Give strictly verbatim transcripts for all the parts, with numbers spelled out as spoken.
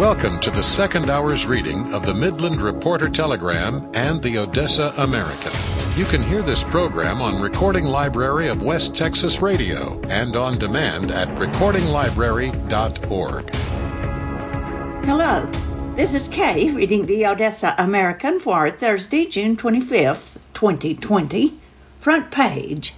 Welcome to the second hour's reading of the Midland Reporter Telegram and the Odessa American. You can hear this program on Recording Library of West Texas Radio and on demand at recording library dot org. Hello, this is Kay reading the Odessa American for Thursday, June twenty-fifth, twenty twenty. Front page.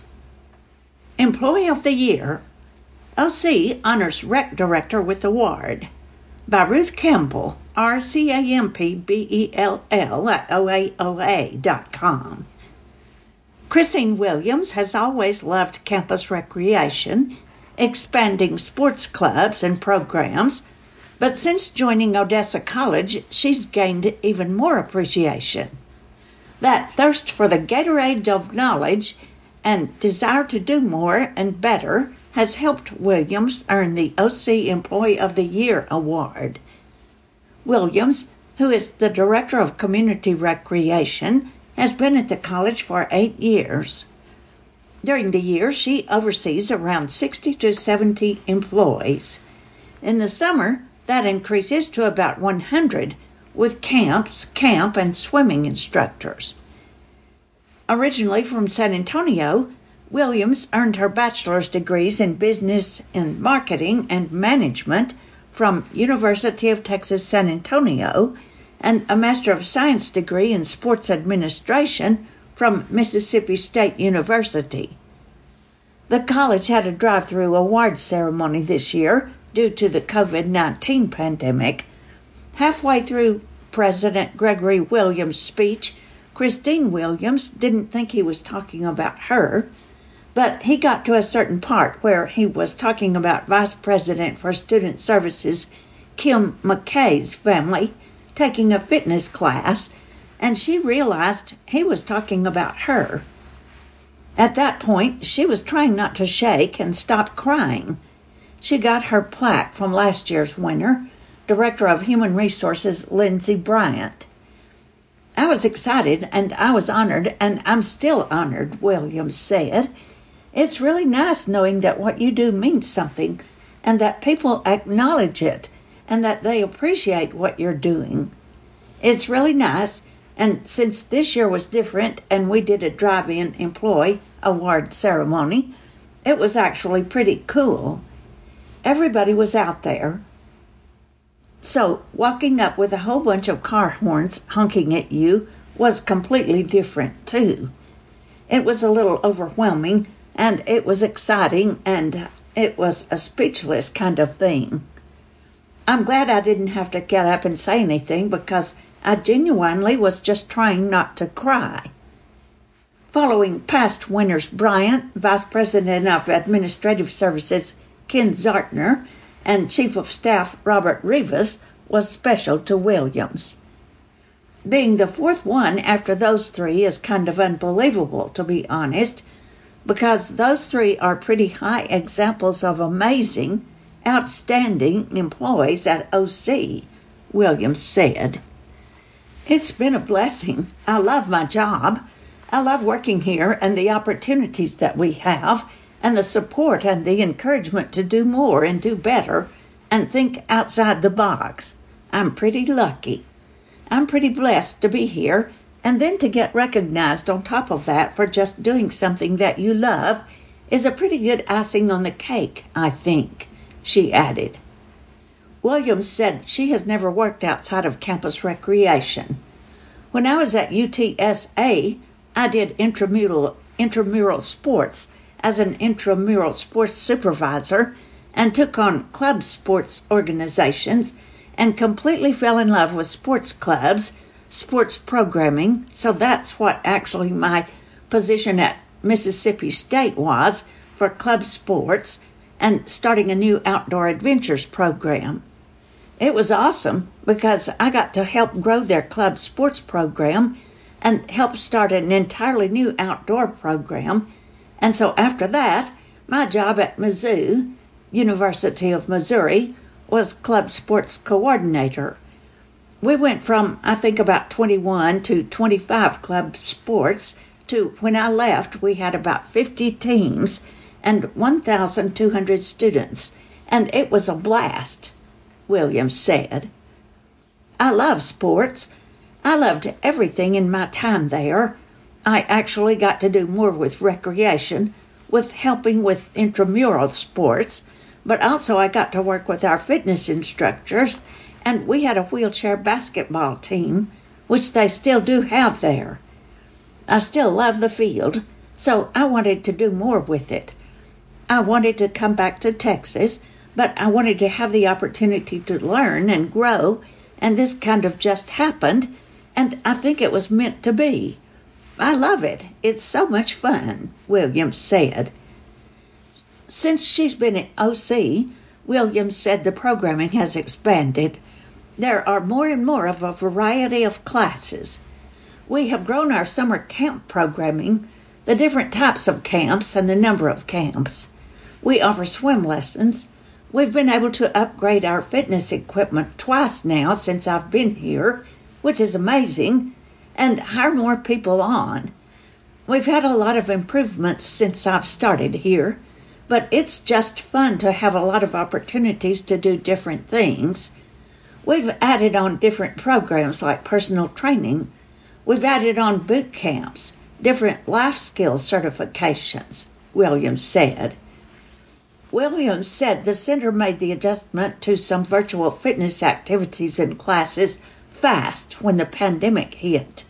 Employee of the Year. O C honors Rec Director with award. By Ruth Campbell, R C A M P B E L L at O A O A dot com. Christine Williams has always loved campus recreation, expanding sports clubs and programs, but since joining Odessa College, she's gained even more appreciation. That thirst for the Gatorade of knowledge and desire to do more and better has helped Williams earn the O C Employee of the Year award. Williams, who is the Director of Community Recreation, has been at the college for eight years. During the year, she oversees around sixty to seventy employees. In the summer, that increases to about one hundred, with camps, camp, and swimming instructors. Originally from San Antonio, Williams earned her bachelor's degrees in business and marketing and management from University of Texas San Antonio and a Master of Science degree in sports administration from Mississippi State University. The college had a drive-through award ceremony this year due to the covid nineteen pandemic. Halfway through President Gregory Williams' speech, Christine Williams didn't think he was talking about her, but he got to a certain part where he was talking about Vice President for Student Services Kim McKay's family taking a fitness class, and she realized he was talking about her. At that point, she was trying not to shake and stopped crying. She got her plaque from last year's winner, Director of Human Resources Lindsay Bryant. I was excited and I was honored, and I'm still honored, Williams said. It's really nice knowing that what you do means something and that people acknowledge it and that they appreciate what you're doing. It's really nice, and since this year was different and we did a drive-in employee award ceremony, it was actually pretty cool. Everybody was out there. So walking up with a whole bunch of car horns honking at you was completely different too. It was a little overwhelming, and it was exciting, and it was a speechless kind of thing. I'm glad I didn't have to get up and say anything because I genuinely was just trying not to cry. Following past winners Bryant, Vice President of Administrative Services Ken Zartner, and Chief of Staff Robert Rivas was special to Williams. Being the fourth one after those three is kind of unbelievable, to be honest, because those three are pretty high examples of amazing, outstanding employees at O C, Williams said. It's been a blessing. I love my job. I love working here and the opportunities that we have, and the support and the encouragement to do more and do better and think outside the box. I'm pretty lucky. I'm pretty blessed to be here, and then to get recognized on top of that for just doing something that you love is a pretty good icing on the cake, I think, she added. Williams said she has never worked outside of campus recreation. When I was at U T S A, I did intramural, intramural sports as an intramural sports supervisor and took on club sports organizations and completely fell in love with sports clubs, sports programming, so that's what actually my position at Mississippi State was for club sports and starting a new outdoor adventures program. It was awesome because I got to help grow their club sports program and help start an entirely new outdoor program. And so after that, my job at Mizzou, University of Missouri, was club sports coordinator. We went from, I think, about twenty-one to twenty-five club sports to, when I left, we had about fifty teams and one thousand two hundred students, and it was a blast, Williams said. I love sports. I loved everything in my time there. I actually got to do more with recreation, with helping with intramural sports, but also I got to work with our fitness instructors, and we had a wheelchair basketball team, which they still do have there. I still love the field, so I wanted to do more with it. I wanted to come back to Texas, but I wanted to have the opportunity to learn and grow, and this kind of just happened, and I think it was meant to be. I love it. It's so much fun, Williams said. Since she's been at O C, Williams said the programming has expanded. There are more and more of a variety of classes. We have grown our summer camp programming, the different types of camps and the number of camps. We offer swim lessons. We've been able to upgrade our fitness equipment twice now since I've been here, which is amazing, and hire more people on. We've had a lot of improvements since I've started here, but it's just fun to have a lot of opportunities to do different things. We've added on different programs like personal training. We've added on boot camps, different life skills certifications, Williams said. Williams said the center made the adjustment to some virtual fitness activities and classes fast when the pandemic hit.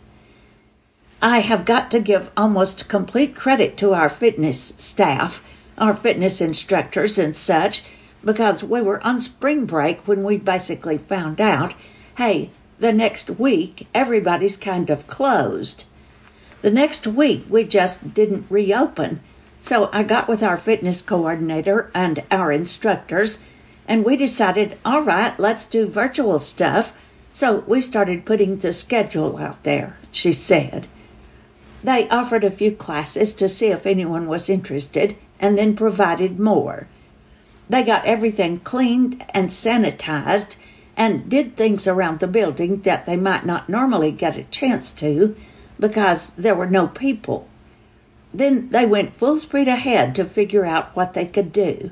I have got to give almost complete credit to our fitness staff, our fitness instructors and such, because we were on spring break when we basically found out, hey, the next week everybody's kind of closed. The next week we just didn't reopen, so I got with our fitness coordinator and our instructors, and we decided, all right, let's do virtual stuff, so we started putting the schedule out there, she said. They offered a few classes to see if anyone was interested, and then provided more. They got everything cleaned and sanitized and did things around the building that they might not normally get a chance to because there were no people. Then they went full speed ahead to figure out what they could do.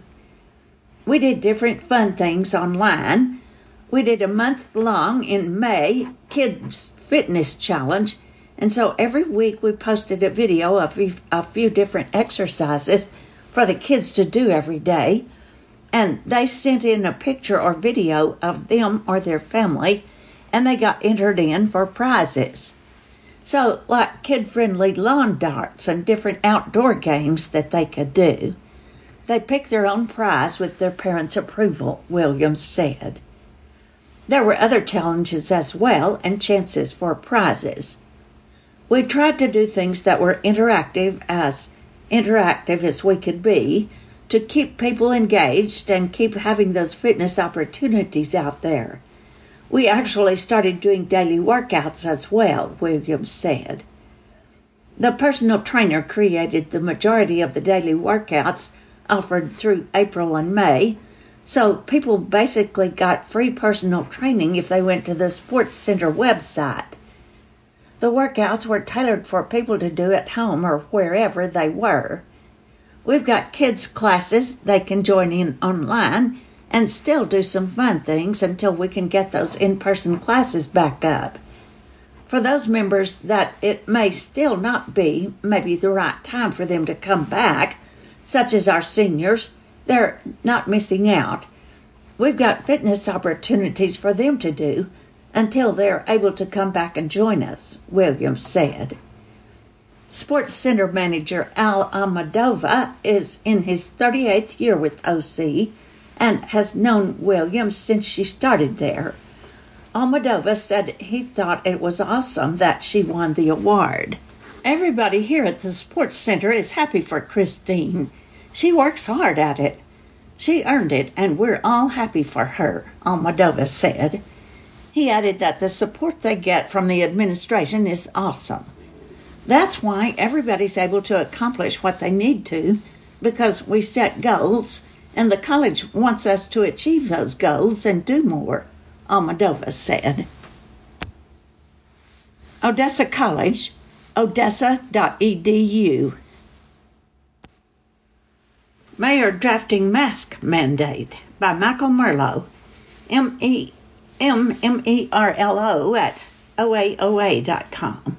We did different fun things online. We did a month long in May Kids Fitness Challenge, and so every week we posted a video of a few different exercises for the kids to do every day, and they sent in a picture or video of them or their family, and they got entered in for prizes. So, like kid-friendly lawn darts and different outdoor games that they could do. They picked their own prize with their parents' approval, Williams said. There were other challenges as well and chances for prizes. We tried to do things that were interactive as interactive as we could be, to keep people engaged and keep having those fitness opportunities out there. We actually started doing daily workouts as well, Williams said. The personal trainer created the majority of the daily workouts offered through April and May, so people basically got free personal training if they went to the Sports Center website. The workouts were tailored for people to do at home or wherever they were. We've got kids' classes they can join in online and still do some fun things until we can get those in-person classes back up. For those members that it may still not be maybe the right time for them to come back, such as our seniors, they're not missing out. We've got fitness opportunities for them to do until they're able to come back and join us, Williams said. Sports Center manager Al Almadova is in his thirty-eighth year with O C and has known Williams since she started there. Almadova said he thought it was awesome that she won the award. Everybody here at the Sports Center is happy for Christine. She works hard at it. She earned it, and we're all happy for her, Almadova said. He added that the support they get from the administration is awesome. That's why everybody's able to accomplish what they need to, because we set goals, and the college wants us to achieve those goals and do more, Almadova said. Odessa College, odessa dot e d u. Mayor drafting mask mandate by Michael Merlo, M E M M E R L O at O A O A dot com.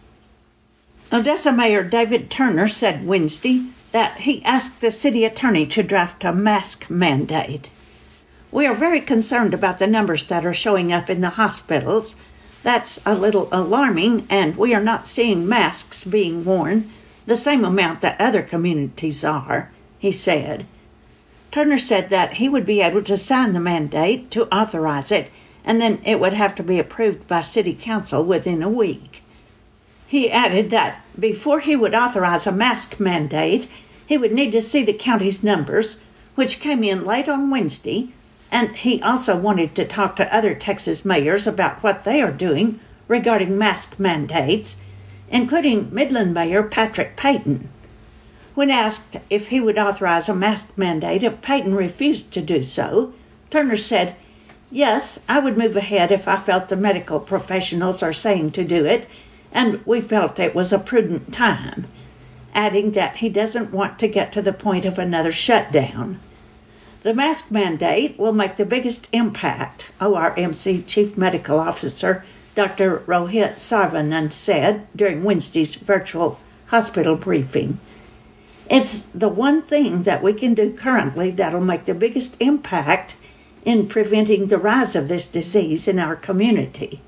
Odessa Mayor David Turner said Wednesday that he asked the city attorney to draft a mask mandate. We are very concerned about the numbers that are showing up in the hospitals. That's a little alarming, and we are not seeing masks being worn the same amount that other communities are, he said. Turner said that he would be able to sign the mandate to authorize it, and then it would have to be approved by City Council within a week. He added that before he would authorize a mask mandate, he would need to see the county's numbers, which came in late on Wednesday, and he also wanted to talk to other Texas mayors about what they are doing regarding mask mandates, including Midland Mayor Patrick Payton. When asked if he would authorize a mask mandate if Payton refused to do so, Turner said, "Yes, I would move ahead if I felt the medical professionals are saying to do it, and we felt it was a prudent time," adding that he doesn't want to get to the point of another shutdown. The mask mandate will make the biggest impact, O R M C Chief Medical Officer Doctor Rohit Sarvanan said during Wednesday's virtual hospital briefing. It's the one thing that we can do currently that'll make the biggest impact in preventing the rise of this disease in our community.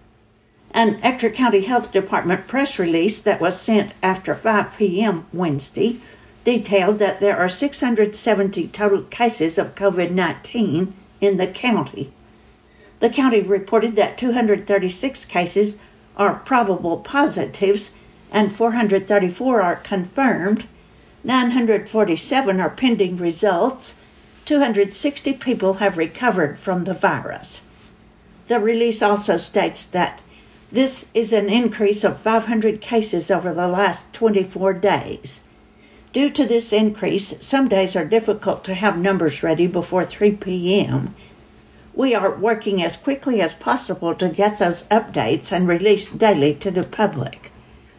An Ector County Health Department press release that was sent after five p.m. Wednesday detailed that there are six hundred seventy total cases of COVID nineteen in the county. The county reported that two hundred thirty-six cases are probable positives and four hundred thirty-four are confirmed, nine hundred forty-seven are pending results, two hundred sixty people have recovered from the virus. The release also states that this is an increase of five hundred cases over the last twenty-four days. Due to this increase, some days are difficult to have numbers ready before three p.m. We are working as quickly as possible to get those updates and released daily to the public.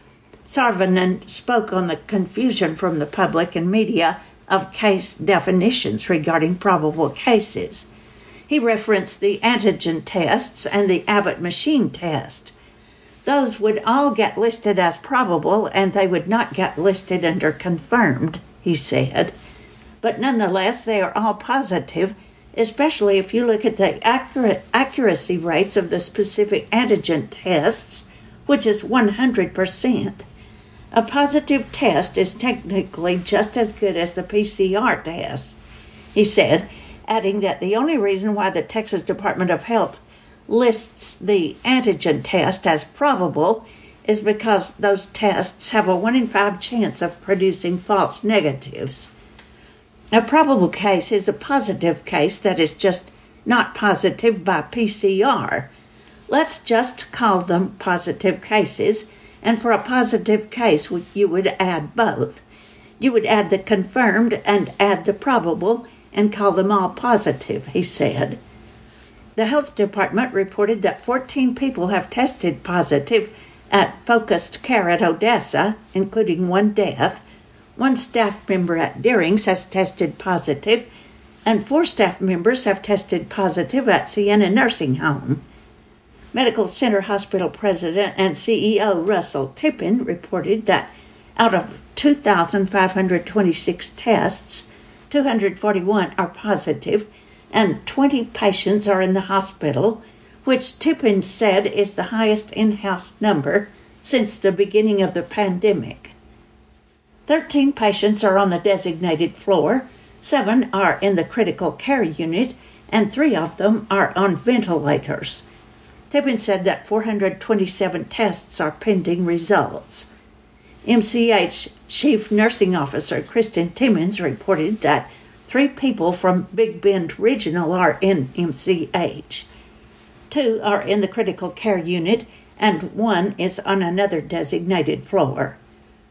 Sarvanan spoke on the confusion from the public and media of case definitions regarding probable cases. He referenced the antigen tests and the Abbott machine test. Those would all get listed as probable and they would not get listed under confirmed, he said. But nonetheless, they are all positive, especially if you look at the accurate accuracy rates of the specific antigen tests, which is one hundred percent. A positive test is technically just as good as the P C R test, he said, adding that the only reason why the Texas Department of Health lists the antigen test as probable is because those tests have a one in five chance of producing false negatives. A probable case is a positive case that is just not positive by P C R. Let's just call them positive cases, and for a positive case you would add both. You would add the confirmed and add the probable and call them all positive, he said. The health department reported that fourteen people have tested positive at Focused Care at Odessa, including one death. One staff member at Deerings has tested positive, and four staff members have tested positive at Sienna Nursing Home. Medical Center Hospital President and C E O Russell Tippin reported that out of two thousand five hundred twenty-six tests, two hundred forty-one are positive, and twenty patients are in the hospital, which Tippin said is the highest in-house number since the beginning of the pandemic. Thirteen patients are on the designated floor, seven are in the critical care unit, and three of them are on ventilators. Tippin said that four hundred twenty-seven tests are pending results. M C H Chief Nursing Officer Kristen Timmons reported that three people from Big Bend Regional are in M C H. Two are in the critical care unit, and one is on another designated floor.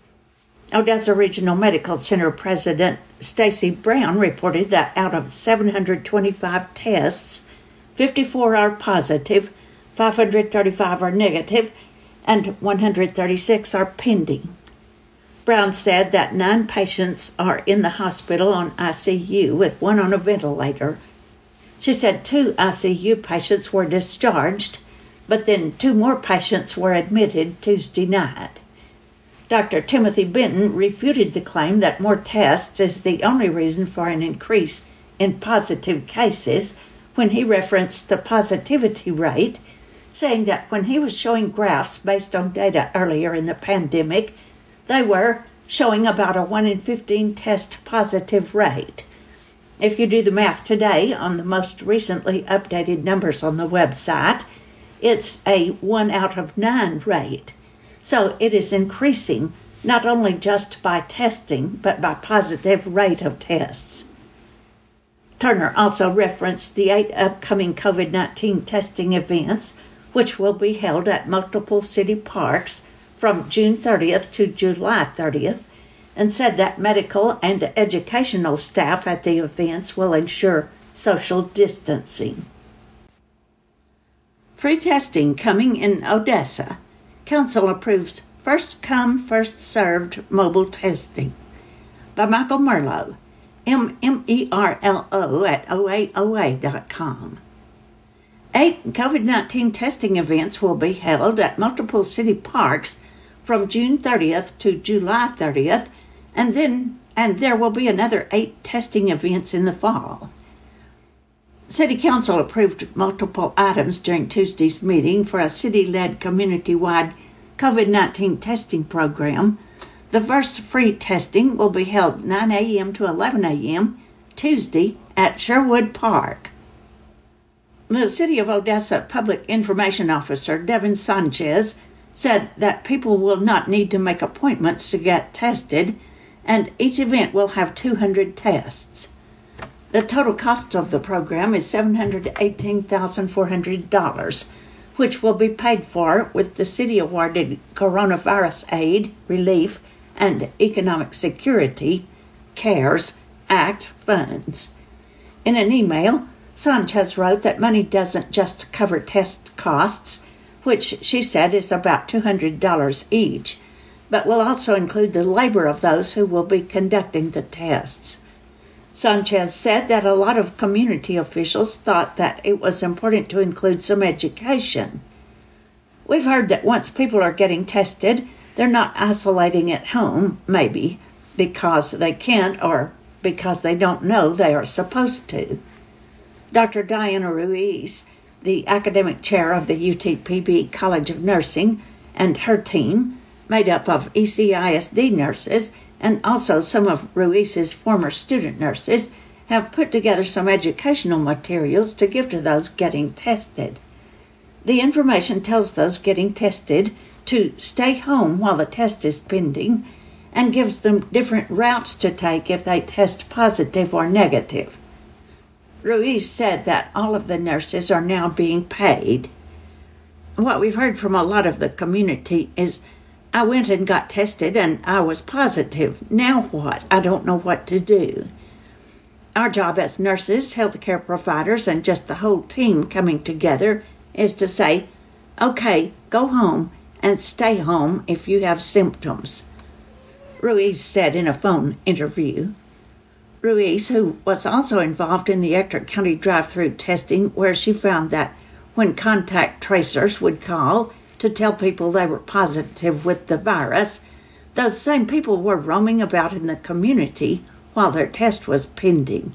Odessa Regional Medical Center President Stacy Brown reported that out of seven hundred twenty-five tests, fifty-four are positive, five hundred thirty-five are negative, and one hundred thirty-six are pending. Brown said that nine patients are in the hospital on I C U with one on a ventilator. She said two I C U patients were discharged, but then two more patients were admitted Tuesday night. Doctor Timothy Benton refuted the claim that more tests is the only reason for an increase in positive cases when he referenced the positivity rate, saying that when he was showing graphs based on data earlier in the pandemic, they were showing about a one in fifteen test positive rate. If you do the math today on the most recently updated numbers on the website, it's a one out of nine rate. So it is increasing not only just by testing, but by positive rate of tests. Turner also referenced the eight upcoming COVID nineteen testing events, which will be held at multiple city parks from June thirtieth to July thirtieth, and said that medical and educational staff at the events will ensure social distancing. Free testing coming in Odessa. Council approves first come, first served mobile testing. By Michael Merlo, M M E R L O at O A O A dot com. Eight COVID nineteen testing events will be held at multiple city parks from June thirtieth to July thirtieth, and then and there will be another eight testing events in the fall. City Council approved multiple items during Tuesday's meeting for a city-led community-wide COVID nineteen testing program. The first free testing will be held nine a.m. to eleven a.m. Tuesday at Sherwood Park. The City of Odessa Public Information Officer Devin Sanchez said that people will not need to make appointments to get tested, and each event will have two hundred tests. The total cost of the program is seven hundred eighteen thousand four hundred dollars, which will be paid for with the city-awarded Coronavirus Aid, Relief, and Economic Security, CARES Act funds. In an email, Sanchez wrote that money doesn't just cover test costs, which she said is about two hundred dollars each, but will also include the labor of those who will be conducting the tests. Sanchez said that a lot of community officials thought that it was important to include some education. We've heard that once people are getting tested, they're not isolating at home, maybe, because they can't or because they don't know they are supposed to. Doctor Diana Ruiz, the academic chair of the U T P B College of Nursing, and her team, made up of E C I S D nurses and also some of Ruiz's former student nurses, have put together some educational materials to give to those getting tested. The information tells those getting tested to stay home while the test is pending and gives them different routes to take if they test positive or negative. Ruiz said that all of the nurses are now being paid. What we've heard from a lot of the community is, I went and got tested and I was positive. Now what? I don't know what to do. Our job as nurses, healthcare providers, and just the whole team coming together is to say, okay, go home and stay home if you have symptoms, Ruiz said in a phone interview. Ruiz, who was also involved in the Ector County drive-through testing, where she found that when contact tracers would call to tell people they were positive with the virus, those same people were roaming about in the community while their test was pending.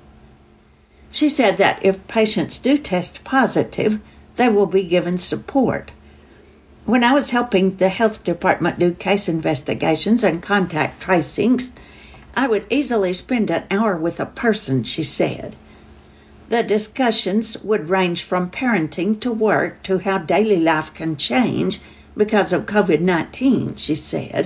She said that if patients do test positive, they will be given support. When I was helping the health department do case investigations and contact tracings, I would easily spend an hour with a person, she said. The discussions would range from parenting to work to how daily life can change because of COVID nineteen, she said.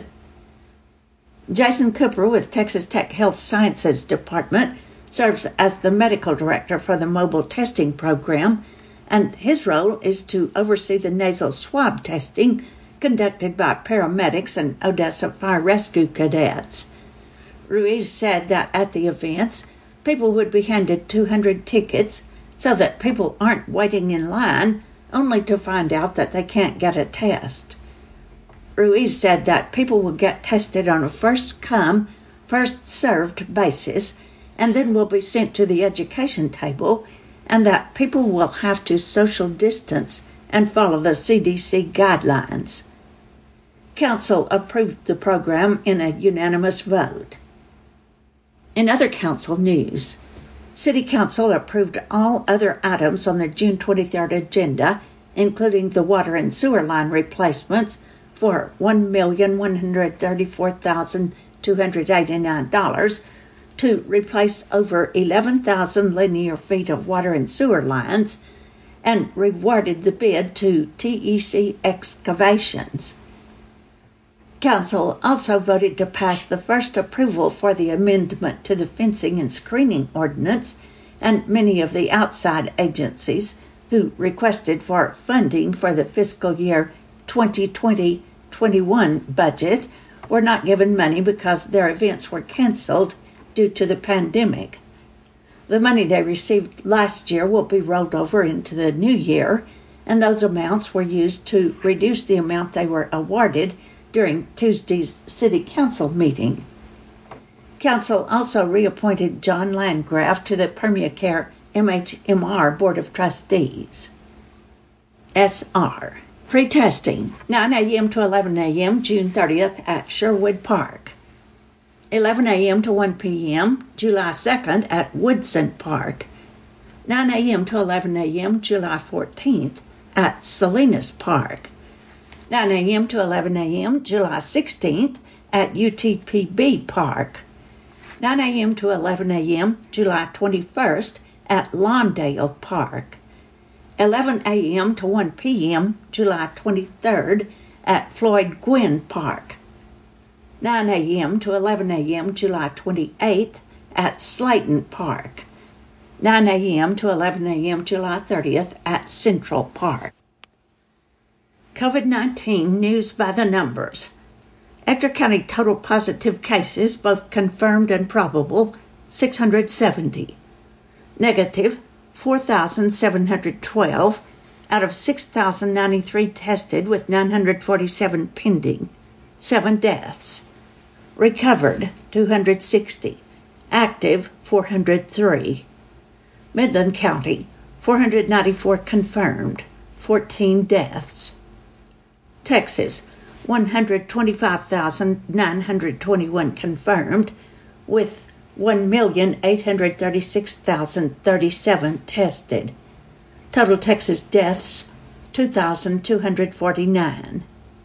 Jason Cooper with Texas Tech Health Sciences Department serves as the medical director for the mobile testing program, and his role is to oversee the nasal swab testing conducted by paramedics and Odessa Fire Rescue cadets. Ruiz said that at the events, people would be handed two hundred tickets so that people aren't waiting in line only to find out that they can't get a test. Ruiz said that people will get tested on a first-come, first-served basis and then will be sent to the education table and that people will have to social distance and follow the C D C guidelines. Council approved the program in a unanimous vote. In other council news, City Council approved all other items on their June twenty-third agenda, including the water and sewer line replacements for one million one hundred thirty-four thousand two hundred eighty-nine dollars to replace over eleven thousand linear feet of water and sewer lines, and rewarded the bid to T E C Excavations. Council also voted to pass the first approval for the amendment to the fencing and screening ordinance, and many of the outside agencies who requested for funding for the fiscal year twenty twenty twenty-one budget were not given money because their events were canceled due to the pandemic. The money they received last year will be rolled over into the new year, and those amounts were used to reduce the amount they were awarded during Tuesday's City Council meeting. Council also reappointed John Landgraf to the Permacare M H M R Board of Trustees. S R. Free testing, nine a.m. to eleven a.m., June thirtieth at Sherwood Park. eleven a.m. to one p.m., July second at Woodson Park. nine a.m. to eleven a.m., July fourteenth at Salinas Park. nine a.m. to eleven a.m., July sixteenth at U T P B Park. nine a.m. to eleven a.m., July twenty-first at Lawndale Park. eleven a.m. to one p.m., July twenty-third at Floyd Gwynn Park. nine a.m. to eleven a.m., July twenty-eighth at Slayton Park. nine a.m. to eleven a.m., July thirtieth at Central Park. COVID nineteen news by the numbers. Ector County total positive cases, both confirmed and probable, six hundred seventy. Negative, four thousand seven hundred twelve out of six thousand ninety-three tested, with nine hundred forty-seven pending. seven deaths. Recovered, two hundred sixty. Active, four hundred three. Midland County, four hundred ninety-four confirmed, fourteen deaths. Texas, one hundred twenty-five thousand nine hundred twenty-one confirmed, with one million eight hundred thirty-six thousand thirty-seven tested. Total Texas deaths, two thousand two hundred forty-nine.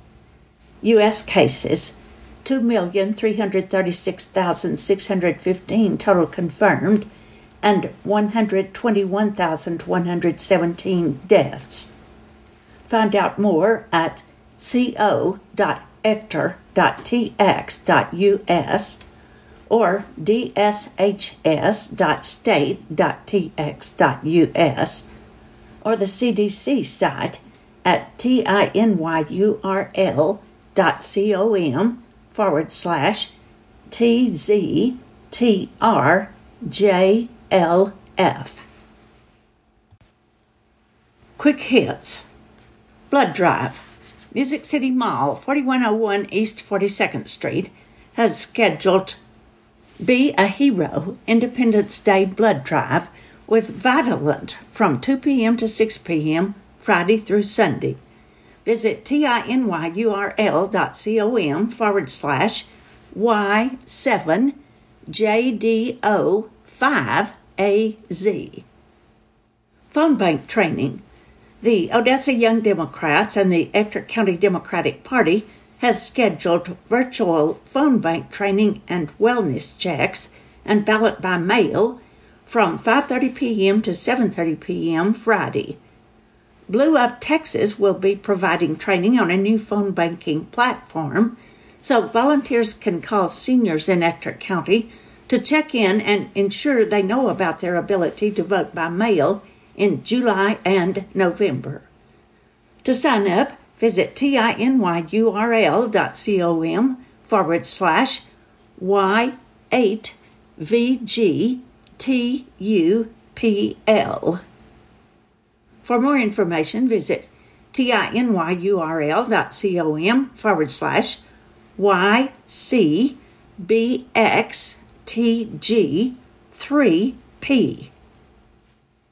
U S cases, two million three hundred thirty-six thousand six hundred fifteen total confirmed, and one hundred twenty-one thousand one hundred seventeen deaths. Find out more at co dot ector dot t x dot u s or d s h s dot state dot t x dot u s or the C D C site at tinyurl dot com forward slash tztrjlf. Quick hits. Blood drive. Music City Mall, forty-one oh one East forty-second Street, has scheduled Be a Hero Independence Day Blood Drive with Vitalant from two p.m. to six p.m. Friday through Sunday. Visit tinyurl dot com forward slash Y seven J D O five A Z. Phone bank training. The Odessa Young Democrats and the Ector County Democratic Party has scheduled virtual phone bank training and wellness checks and ballot by mail from five thirty p.m. to seven thirty p.m. Friday. Blue Up Texas will be providing training on a new phone banking platform, so volunteers can call seniors in Ector County to check in and ensure they know about their ability to vote by mail in July and November. To sign up, visit tinyurl dot com forward slash Y eight V G T U P L. For more information, visit tinyurl dot com forward slash Y C B X T G three P.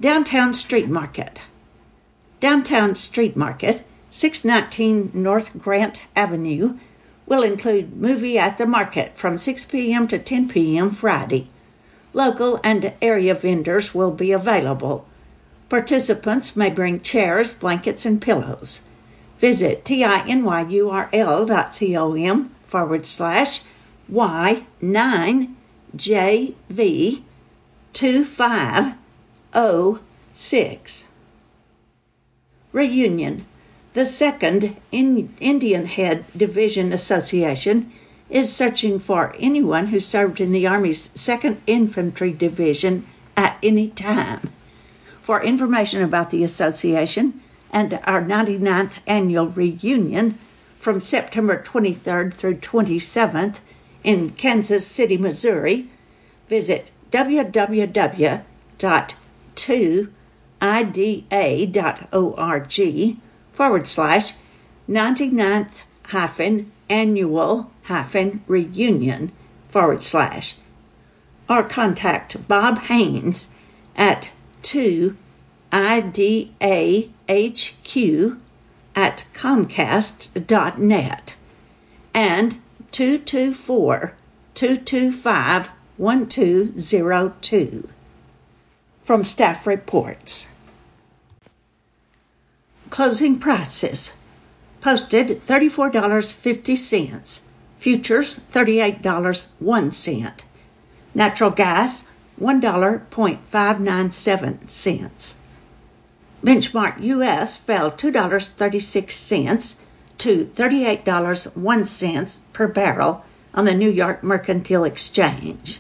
Downtown Street Market. Downtown Street Market, six nineteen North Grant Avenue, will include Movie at the Market from six p.m. to ten p.m. Friday. Local and area vendors will be available. Participants may bring chairs, blankets, and pillows. Visit tinyurl.com forward slash Y nine J V two five oh six. Reunion. The second Indian Head Division Association is searching for anyone who served in the Army's second Infantry Division at any time. For information about the association and our ninety-ninth annual reunion from September twenty-third through twenty-seventh in Kansas City, Missouri, visit w w w dot two i d a dot org forward slash ninety-ninth hyphen annual hyphen reunion forward slash, or contact Bob Haynes at two I D A H Q at comcast dot net and two two four, two two five, one two zero two. From staff reports. Closing prices. Posted thirty-four dollars and fifty cents. Futures thirty-eight dollars and one cent. Natural gas one dollar and five nine seven cents. Benchmark U S fell two dollars and thirty-six cents to thirty-eight dollars and one cent per barrel on the New York Mercantile Exchange.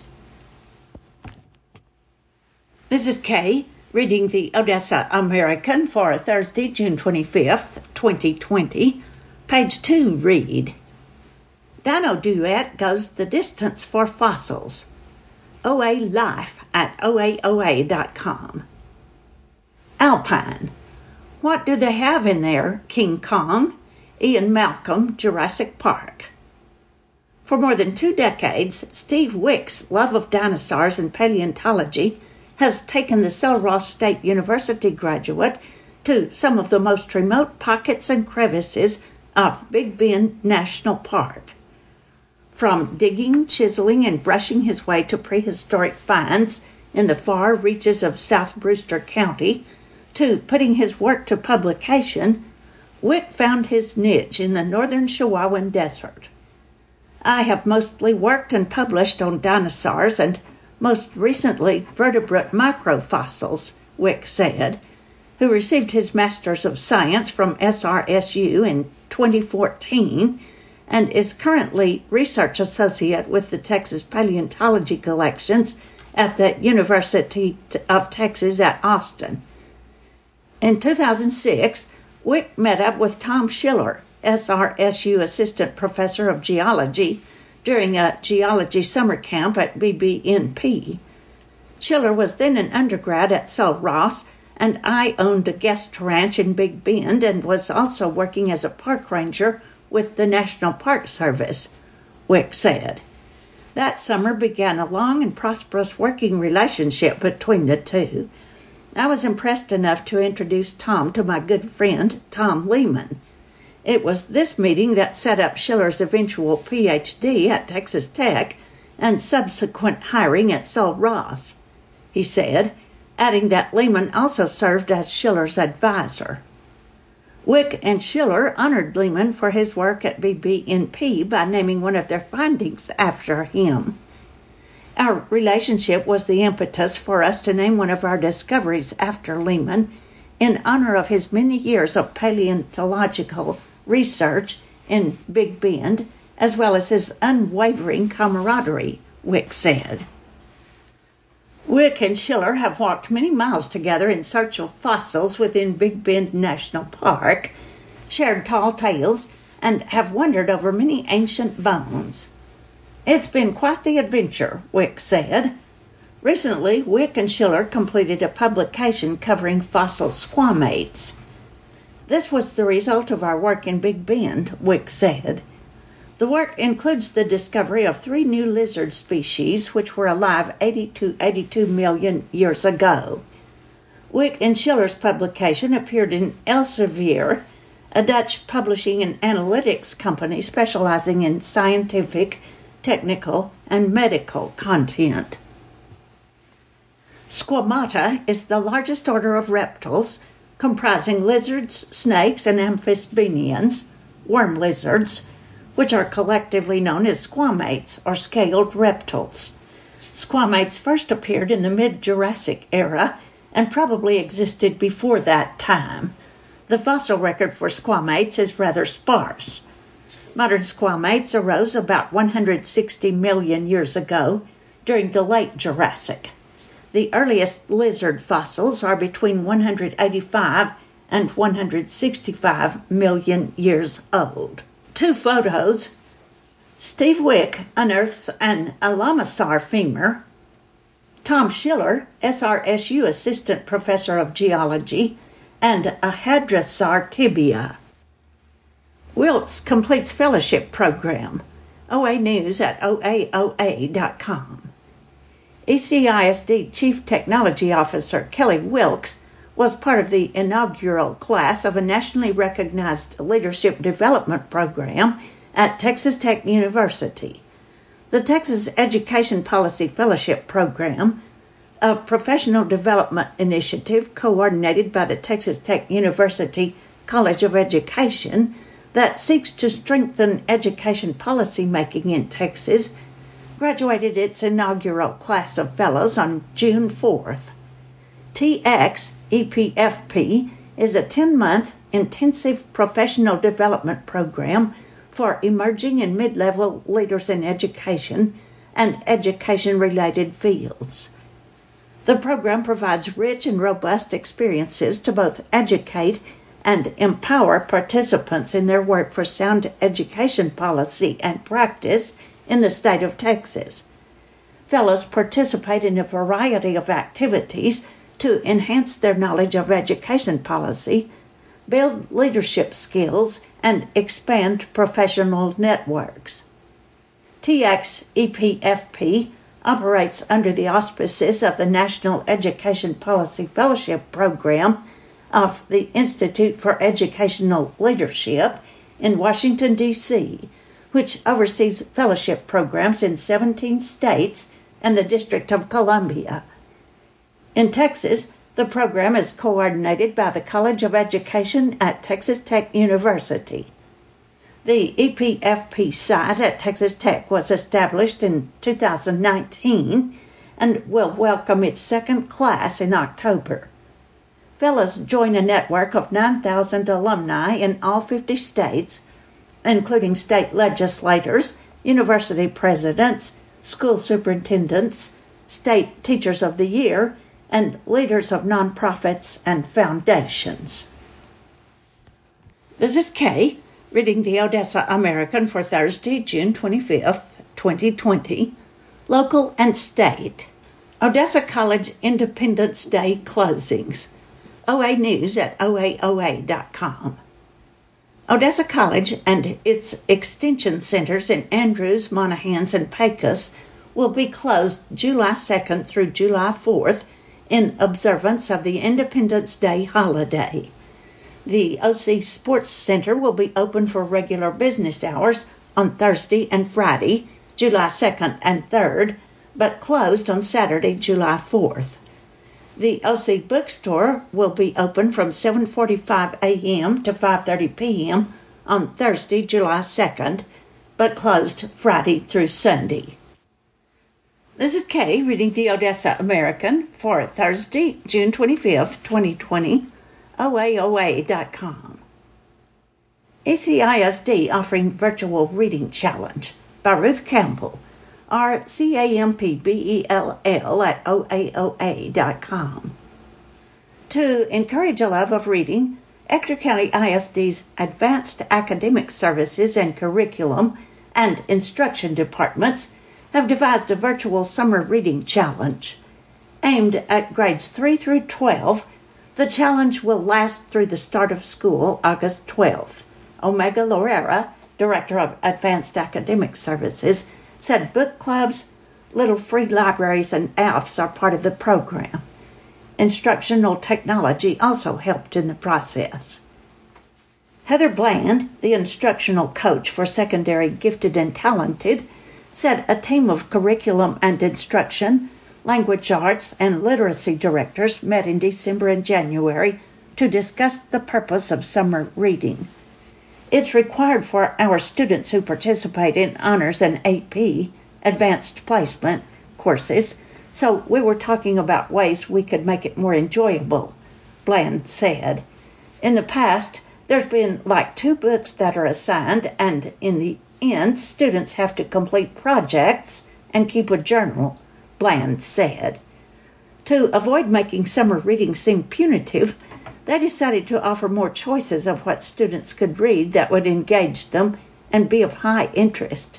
This is Kay, reading the Odessa American for Thursday, June twenty-fifth, twenty twenty. Page two read. Dino Duet goes the distance for fossils. O A Life at O A O A dot com. Alpine. What do they have in there, King Kong? Ian Malcolm, Jurassic Park. For more than two decades, Steve Wick's love of dinosaurs and paleontology has taken the Sul Ross State University graduate to some of the most remote pockets and crevices of Big Bend National Park. From digging, chiseling, and brushing his way to prehistoric finds in the far reaches of South Brewster County, to putting his work to publication, Wick found his niche in the northern Chihuahuan Desert. I have mostly worked and published on dinosaurs and most recently vertebrate microfossils, Wick said, who received his Master's of Science from S R S U in twenty fourteen and is currently research associate with the Texas Paleontology Collections at the University of Texas at Austin. In two thousand six, Wick met up with Tom Schiller, S R S U Assistant Professor of Geology, during a geology summer camp at B B N P. Schiller was then an undergrad at Sul Ross, and I owned a guest ranch in Big Bend and was also working as a park ranger with the National Park Service, Wick said. That summer began a long and prosperous working relationship between the two. I was impressed enough to introduce Tom to my good friend, Tom Lehman. It was this meeting that set up Schiller's eventual P H D at Texas Tech and subsequent hiring at Sul Ross, he said, adding that Lehman also served as Schiller's advisor. Wick and Schiller honored Lehman for his work at B B N P by naming one of their findings after him. Our relationship was the impetus for us to name one of our discoveries after Lehman in honor of his many years of paleontological research in Big Bend, as well as his unwavering camaraderie, Wick said. Wick and Schiller have walked many miles together in search of fossils within Big Bend National Park, shared tall tales, and have wondered over many ancient bones. It's been quite the adventure, Wick said. Recently, Wick and Schiller completed a publication covering fossil squamates. This was the result of our work in Big Bend, Wick said. The work includes the discovery of three new lizard species which were alive eighty to eighty-two million years ago. Wick and Schiller's publication appeared in Elsevier, a Dutch publishing and analytics company specializing in scientific, technical, and medical content. Squamata is the largest order of reptiles, comprising lizards, snakes, and amphibians, worm lizards, which are collectively known as squamates or scaled reptiles. Squamates first appeared in the mid-Jurassic era and probably existed before that time. The fossil record for squamates is rather sparse. Modern squamates arose about one hundred sixty million years ago during the late Jurassic. The earliest lizard fossils are between one hundred eighty-five and one hundred sixty-five million years old. Two photos. Steve Wick unearths an Alamasar femur. Tom Schiller, S R S U Assistant Professor of Geology, and a hadrosaur tibia. Wilts completes fellowship program. O A News at O A O A dot com. E C I S D Chief Technology Officer Kelly Wilkes was part of the inaugural class of a nationally recognized leadership development program at Texas Tech University. The Texas Education Policy Fellowship Program, a professional development initiative coordinated by the Texas Tech University College of Education that seeks to strengthen education policy making in Texas, graduated its inaugural class of fellows on June fourth. T X E P F P is a ten-month intensive professional development program for emerging and mid-level leaders in education and education-related fields. The program provides rich and robust experiences to both educate and empower participants in their work for sound education policy and practice in the state of Texas. Fellows participate in a variety of activities to enhance their knowledge of education policy, build leadership skills, and expand professional networks. T X E P F P operates under the auspices of the National Education Policy Fellowship Program of the Institute for Educational Leadership in Washington, D C, which oversees fellowship programs in seventeen states and the District of Columbia. In Texas, the program is coordinated by the College of Education at Texas Tech University. The E P F P site at Texas Tech was established in two thousand nineteen and will welcome its second class in October. Fellows join a network of nine thousand alumni in all fifty states, including state legislators, university presidents, school superintendents, state teachers of the year, and leaders of nonprofits and foundations. This is Kay, reading the Odessa American for Thursday, June twenty-fifth, twenty twenty, local and state. Odessa College Independence Day closings. O A News at O A O A dot com. Odessa College and its extension centers in Andrews, Monahans, and Pecos will be closed July second through July fourth in observance of the Independence Day holiday. The O C Sports Center will be open for regular business hours on Thursday and Friday, July second and third, but closed on Saturday, July fourth. The O C Bookstore will be open from seven forty-five a.m. to five thirty p.m. on Thursday, July second, but closed Friday through Sunday. This is Kay reading the Odessa American for Thursday, June twenty-fifth, twenty twenty, O A O A dot com. E C I S D offering Virtual Reading Challenge by Ruth Campbell, R C A M P B E L L at O A O A dot com. To encourage a love of reading, Ector County I S D's Advanced Academic Services and Curriculum and Instruction Departments have devised a virtual summer reading challenge. Aimed at grades three through twelve, the challenge will last through the start of school, August twelfth. Omega Lorera, Director of Advanced Academic Services, said book clubs, little free libraries, and apps are part of the program. Instructional technology also helped in the process. Heather Bland, the instructional coach for secondary gifted and talented, said a team of curriculum and instruction, language arts, and literacy directors met in December and January to discuss the purpose of summer reading. It's required for our students who participate in honors and A P, advanced placement, courses, so we were talking about ways we could make it more enjoyable, Bland said. In the past, there's been like two books that are assigned, and in the end, students have to complete projects and keep a journal, Bland said. To avoid making summer reading seem punitive, they decided to offer more choices of what students could read that would engage them and be of high interest.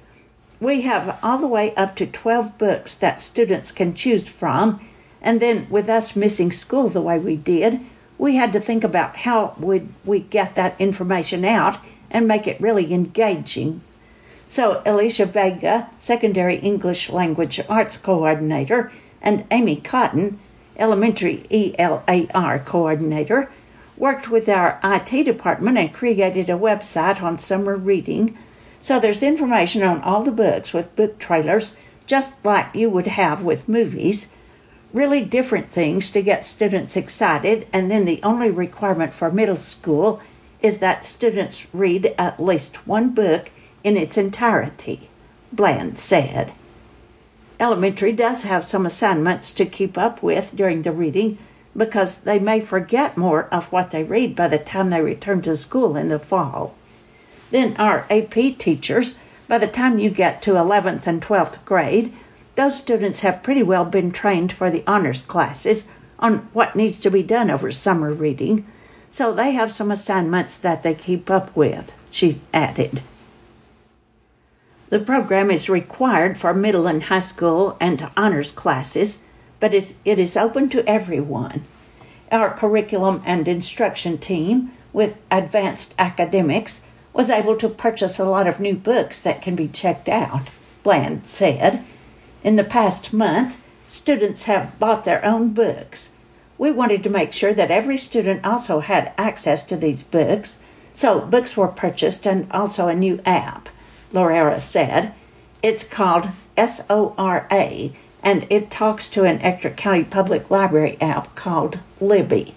We have all the way up to twelve books that students can choose from, and then with us missing school the way we did, we had to think about how would we get that information out and make it really engaging. So Alicia Vega, Secondary English Language Arts Coordinator, and Amy Cotton, Elementary E L A R Coordinator, worked with our I T department and created a website on summer reading, so there's information on all the books with book trailers, just like you would have with movies. Really different things to get students excited, and then the only requirement for middle school is that students read at least one book in its entirety, Bland said. Elementary does have some assignments to keep up with during the reading because they may forget more of what they read by the time they return to school in the fall. Then our A P teachers, by the time you get to eleventh and twelfth grade, those students have pretty well been trained for the honors classes on what needs to be done over summer reading, so they have some assignments that they keep up with, she added. The program is required for middle and high school and honors classes, but it is open to everyone. Our curriculum and instruction team, with advanced academics, was able to purchase a lot of new books that can be checked out, Bland said. In the past month, students have bought their own books. We wanted to make sure that every student also had access to these books, so books were purchased and also a new app, Lorera said. It's called S O R A, and it talks to an Ector County Public Library app called Libby.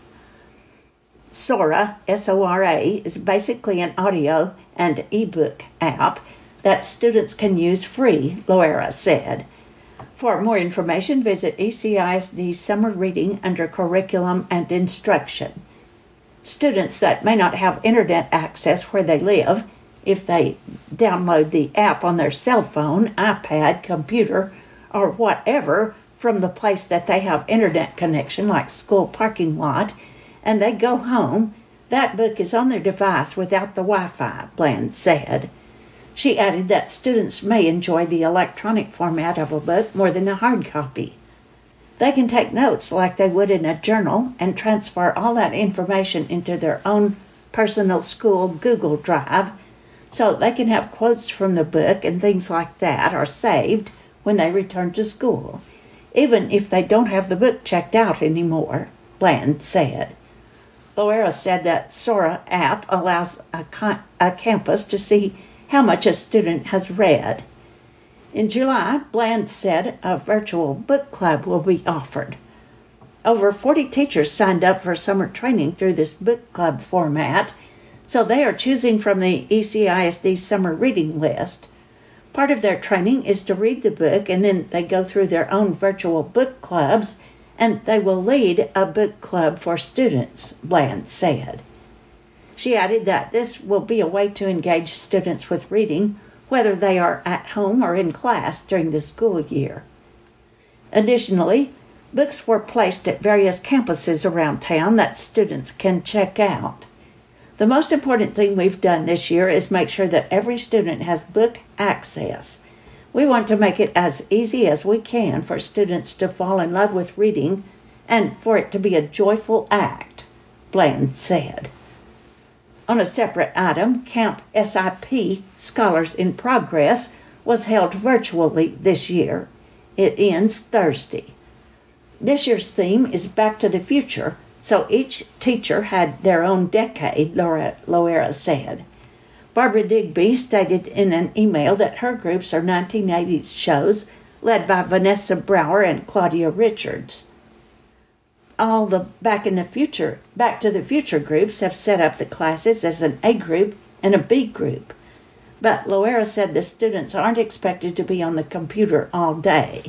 Sora, S O R A, is basically an audio and ebook app that students can use free, Loera said. For more information, visit E C I S D Summer Reading under Curriculum and Instruction. Students that may not have internet access where they live, if they download the app on their cell phone, iPad, computer, or whatever from the place that they have internet connection, like school parking lot, and they go home, that book is on their device without the Wi-Fi, Bland said. She added that students may enjoy the electronic format of a book more than a hard copy. They can take notes like they would in a journal and transfer all that information into their own personal school Google Drive, so they can have quotes from the book and things like that are saved when they return to school, even if they don't have the book checked out anymore, Bland said. Loera said that Sora app allows a, a campus to see how much a student has read. In July, Bland said a virtual book club will be offered. Over forty teachers signed up for summer training through this book club format, so they are choosing from the E C I S D summer reading list. Part of their training is to read the book, and then they go through their own virtual book clubs, and they will lead a book club for students, Bland said. She added that this will be a way to engage students with reading, whether they are at home or in class during the school year. Additionally, books were placed at various campuses around town that students can check out. The most important thing we've done this year is make sure that every student has book access. We want to make it as easy as we can for students to fall in love with reading and for it to be a joyful act, Bland said. On a separate item, Camp S I P Scholars in Progress was held virtually this year. It ends Thursday. This year's theme is Back to the Future, so each teacher had their own decade, Laura, Loera said. Barbara Digby stated in an email that her groups are nineteen eighties shows led by Vanessa Brower and Claudia Richards. All the Back in the Future, Back to the Future groups have set up the classes as an A group and a B group. But Loera said the students aren't expected to be on the computer all day.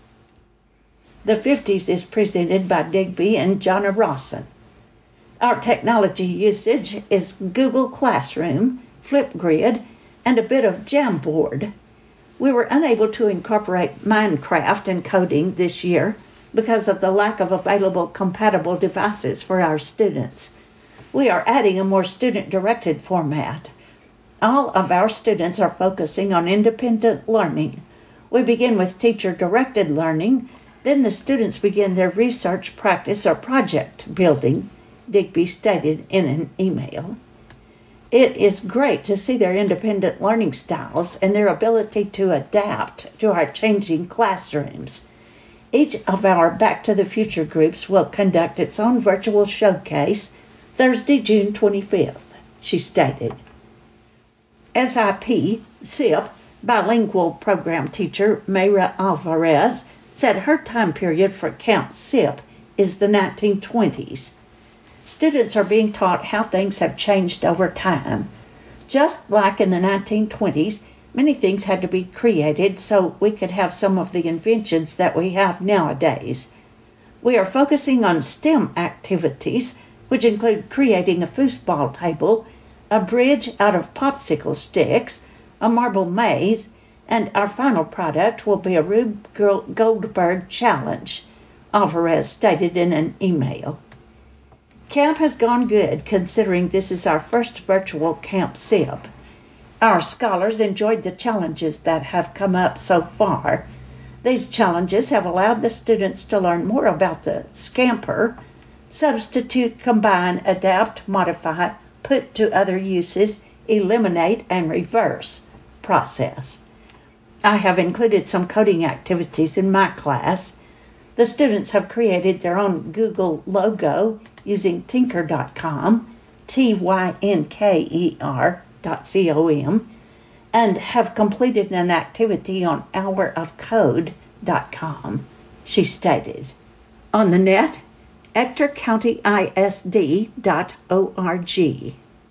The fifties is presented by Digby and Jonna Rawson. Our technology usage is Google Classroom, Flipgrid, and a bit of Jamboard. We were unable to incorporate Minecraft and coding this year because of the lack of available compatible devices for our students. We are adding a more student-directed format. All of our students are focusing on independent learning. We begin with teacher-directed learning, then the students begin their research, practice, or project building, Digby stated in an email. It is great to see their independent learning styles and their ability to adapt to our changing classrooms. Each of our Back to the Future groups will conduct its own virtual showcase Thursday, June twenty-fifth, she stated. S I P, S I P, bilingual program teacher Mayra Alvarez, said her time period for Camp S I P is the nineteen twenties. Students are being taught how things have changed over time. Just like in the nineteen twenties, many things had to be created so we could have some of the inventions that we have nowadays. We are focusing on STEM activities, which include creating a foosball table, a bridge out of popsicle sticks, a marble maze, and our final product will be a Rube Goldberg challenge, Alvarez stated in an email. Camp has gone good, considering this is our first virtual Camp S I P. Our scholars enjoyed the challenges that have come up so far. These challenges have allowed the students to learn more about the scamper, substitute, combine, adapt, modify, put to other uses, eliminate, and reverse process. I have included some coding activities in my class. The students have created their own Google logo using Tinker dot com, T Y N K E R dot C O M, and have completed an activity on hour of code dot com, she stated. On the net, ector county I S D dot org.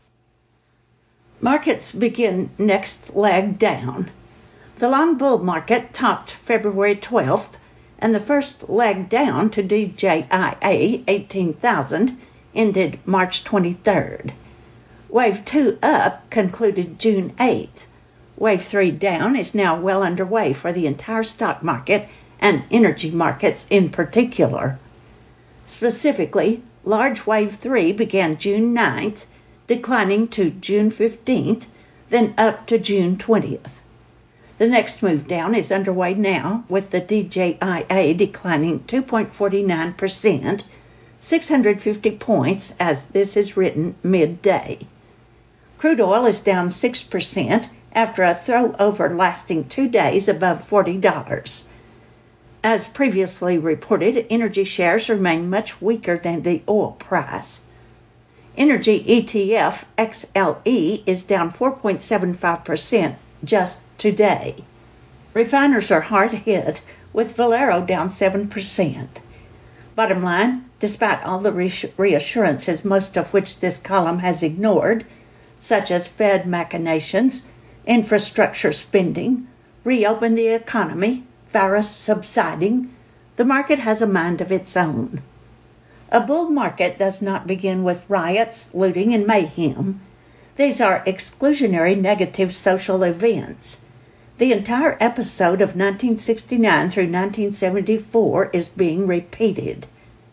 Markets begin next leg down. The long bull market topped February twelfth, and the first leg down to D J I A eighteen thousand ended March twenty-third. Wave two up concluded June eighth. Wave three down is now well underway for the entire stock market and energy markets in particular. Specifically, large wave three began June ninth, declining to June fifteenth, then up to June twentieth. The next move down is underway now, with the D J I A declining two point four nine percent, six hundred fifty points as this is written midday. Crude oil is down six percent after a throw-over lasting two days above forty dollars. As previously reported, energy shares remain much weaker than the oil price. Energy E T F X L E is down four point seven five percent just today. Refiners are hard hit, with Valero down seven percent. Bottom line, despite all the reassurances, most of which this column has ignored, such as Fed machinations, infrastructure spending, reopen the economy, virus subsiding, the market has a mind of its own. A bull market does not begin with riots, looting, and mayhem. These are exclusionary negative social events. The entire episode of nineteen sixty-nine through nineteen seventy-four is being repeated.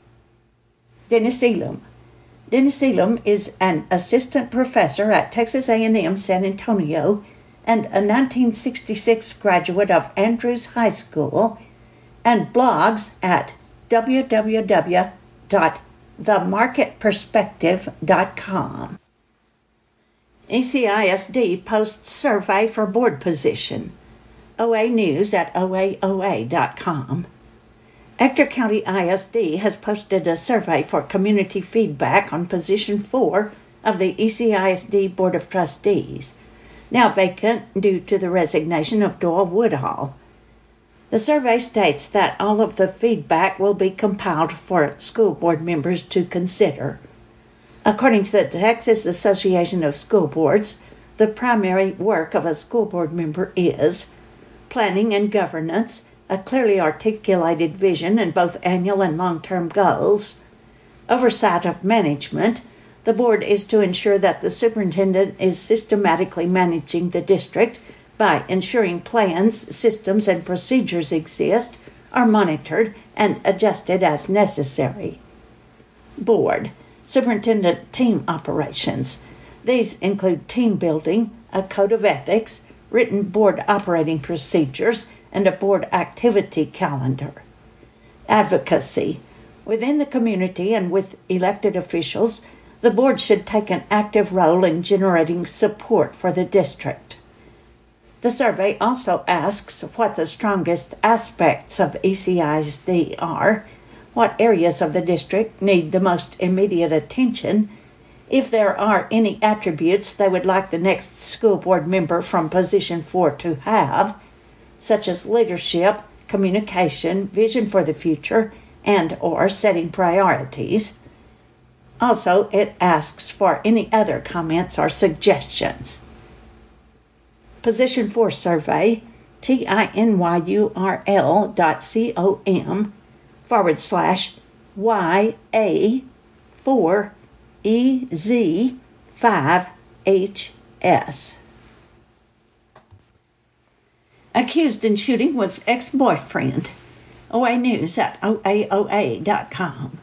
Dennis Elam. Dennis Elam is an assistant professor at Texas A and M San Antonio and a nineteen sixty-six graduate of Andrews High School, and blogs at w w w dot the market perspective dot com. E C I S D posts survey for board position. O A News at O A O A dot com. Ector County I S D has posted a survey for community feedback on position four of the E C I S D Board of Trustees, now vacant due to the resignation of Doyle Woodhall. The survey states that all of the feedback will be compiled for school board members to consider. According to the Texas Association of School Boards, the primary work of a school board member is planning and governance, a clearly articulated vision and both annual and long-term goals, oversight of management. The board is to ensure that the superintendent is systematically managing the district by ensuring plans, systems, and procedures exist, are monitored, and adjusted as necessary. Board, superintendent team operations. These include team building, a code of ethics, written board operating procedures, and a board activity calendar. Advocacy. Within the community and with elected officials, the board should take an active role in generating support for the district. The survey also asks what the strongest aspects of E C I S D are, what areas of the district need the most immediate attention, if there are any attributes they would like the next school board member from position four to have, such as leadership, communication, vision for the future, and or setting priorities. Also, it asks for any other comments or suggestions. Position four survey, T-I-N-Y-U-R-L dot C-O-M forward slash Y-A four E Z five H S. Accused in shooting was ex-boyfriend. O A News at O A O A dot com.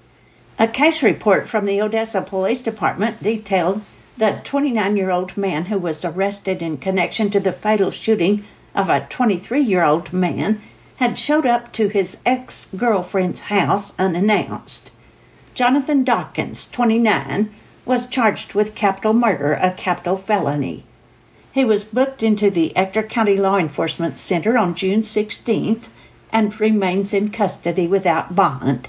A case report from the Odessa Police Department detailed the twenty-nine-year-old man who was arrested in connection to the fatal shooting of a twenty-three-year-old man had showed up to his ex-girlfriend's house unannounced. Jonathan Dawkins, twenty-nine, was charged with capital murder, a capital felony. He was booked into the Ector County Law Enforcement Center on June sixteenth and remains in custody without bond.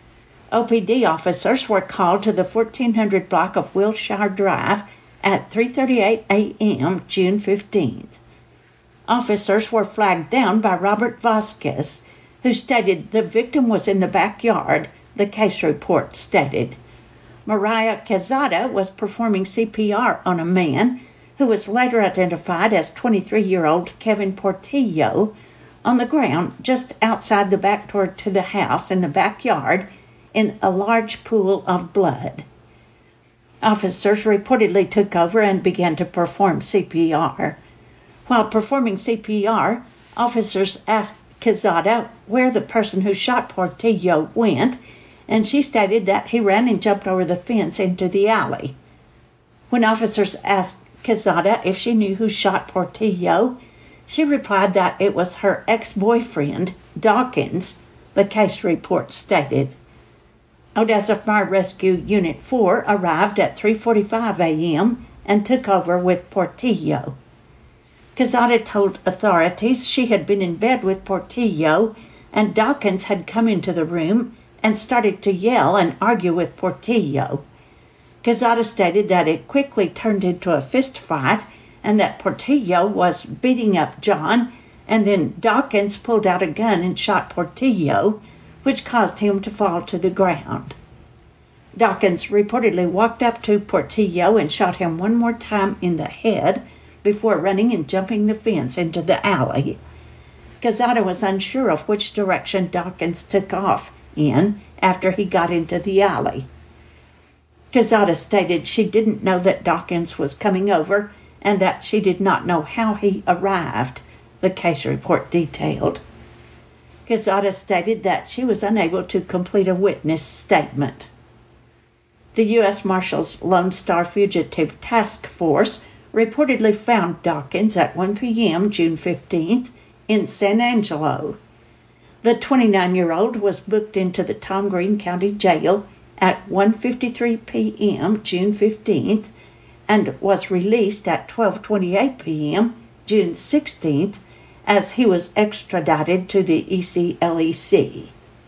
O P D officers were called to the fourteen hundred block of Wilshire Drive at three thirty-eight a.m. June fifteenth. Officers were flagged down by Robert Vasquez, who stated the victim was in the backyard, the case report stated. Mariah Quezada was performing C P R on a man who was later identified as twenty-three-year-old Kevin Portillo on the ground just outside the back door to the house in the backyard in a large pool of blood. Officers reportedly took over and began to perform C P R. While performing C P R, officers asked Quezada where the person who shot Portillo went, and she stated that he ran and jumped over the fence into the alley. When officers asked Quezada if she knew who shot Portillo, she replied that it was her ex-boyfriend, Dawkins, the case report stated. Odessa Fire Rescue Unit four arrived at three forty-five a.m. and took over with Portillo. Quezada told authorities she had been in bed with Portillo, and Dawkins had come into the room and started to yell and argue with Portillo. Quezada stated that it quickly turned into a fist fight and that Portillo was beating up John, and then Dawkins pulled out a gun and shot Portillo, which caused him to fall to the ground. Dawkins reportedly walked up to Portillo and shot him one more time in the head before running and jumping the fence into the alley. Quezada was unsure of which direction Dawkins took off in after he got into the alley. Quezada stated she didn't know that Dawkins was coming over and that she did not know how he arrived, the case report detailed. Quezada stated that she was unable to complete a witness statement. The U S Marshals Lone Star Fugitive Task Force reportedly found Dawkins at one p.m. June fifteenth in San Angelo. The twenty-nine-year-old was booked into the Tom Green County Jail at one fifty-three p.m. June fifteenth and was released at twelve twenty-eight p.m. June sixteenth as he was extradited to the E C L E C.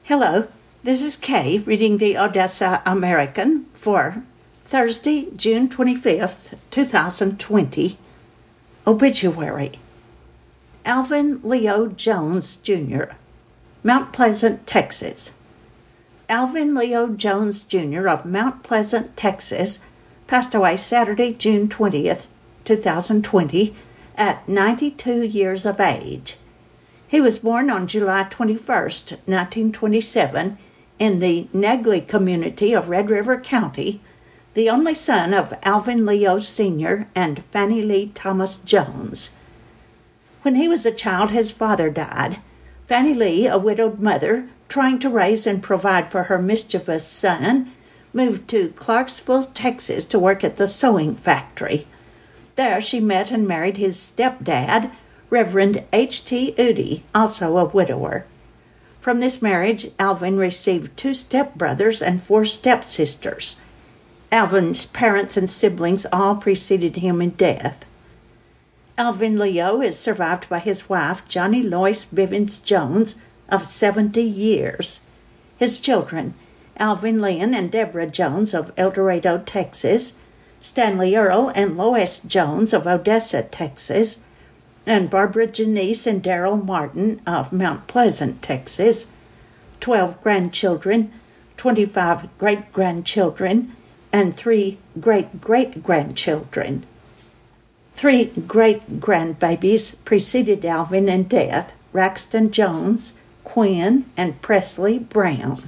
Hello, this is Kay reading the Odessa American for Thursday, June twenty-fifth, twenty twenty. Obituary. Alvin Leo Jones, Junior, Mount Pleasant, Texas. Alvin Leo Jones, Junior of Mount Pleasant, Texas, passed away Saturday, June twentieth, twenty twenty, at ninety-two years of age. He was born on July twenty-first, nineteen twenty-seven, in the Negley community of Red River County, the only son of Alvin Leo Senior and Fannie Lee Thomas Jones. When he was a child, his father died. Fannie Lee, a widowed mother, trying to raise and provide for her mischievous son, moved to Clarksville, Texas, to work at the sewing factory. There she met and married his stepdad, Reverend H T Udy, also a widower. From this marriage, Alvin received two stepbrothers and four stepsisters. Alvin's parents and siblings all preceded him in death. Alvin Leo is survived by his wife, Johnny Lois Bivens Jones, of seventy years. His children, Alvin Lynn and Deborah Jones of El Dorado, Texas, Stanley Earl and Lois Jones of Odessa, Texas, and Barbara Janice and Darrell Martin of Mount Pleasant, Texas, twelve grandchildren, twenty-five great-grandchildren, and three great-great-grandchildren. Three great-grandbabies preceded Alvin in death: Raxton Jones, Quinn, and Presley Brown.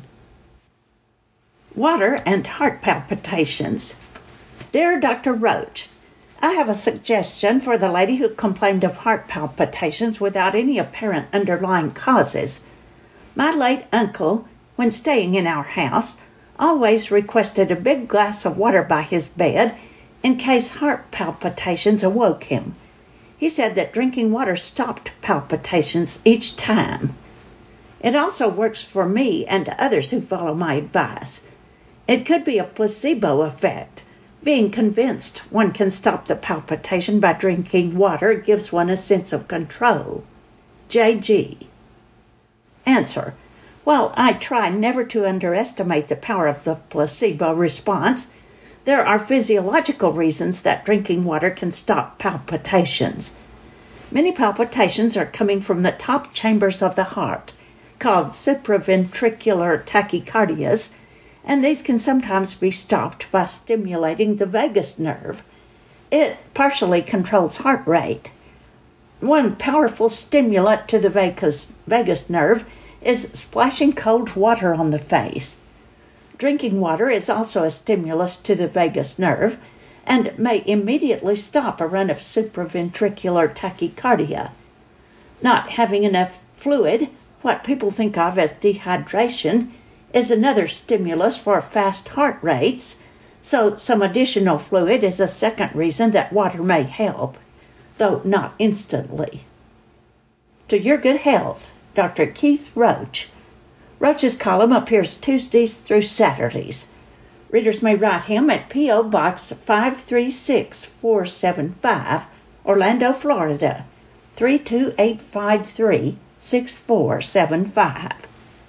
Water and heart palpitations. Dear Doctor Roach, I have a suggestion for the lady who complained of heart palpitations without any apparent underlying causes. My late uncle, when staying in our house, always requested a big glass of water by his bed in case heart palpitations awoke him. He said that drinking water stopped palpitations each time. It also works for me and others who follow my advice. It could be a placebo effect. Being convinced one can stop the palpitation by drinking water gives one a sense of control. J G. Answer. While I try never to underestimate the power of the placebo response, there are physiological reasons that drinking water can stop palpitations. Many palpitations are coming from the top chambers of the heart, called supraventricular tachycardias, and these can sometimes be stopped by stimulating the vagus nerve. It partially controls heart rate. One powerful stimulant to the vagus, vagus nerve is splashing cold water on the face. Drinking water is also a stimulus to the vagus nerve and may immediately stop a run of supraventricular tachycardia. Not having enough fluid, what people think of as dehydration, is another stimulus for fast heart rates, so some additional fluid is a second reason that water may help, though not instantly. To your good health, Doctor Keith Roach. Roach's column appears Tuesdays through Saturdays. Readers may write him at P O. Box five three six four seven five, Orlando, Florida, three two eight five three, six four seven five.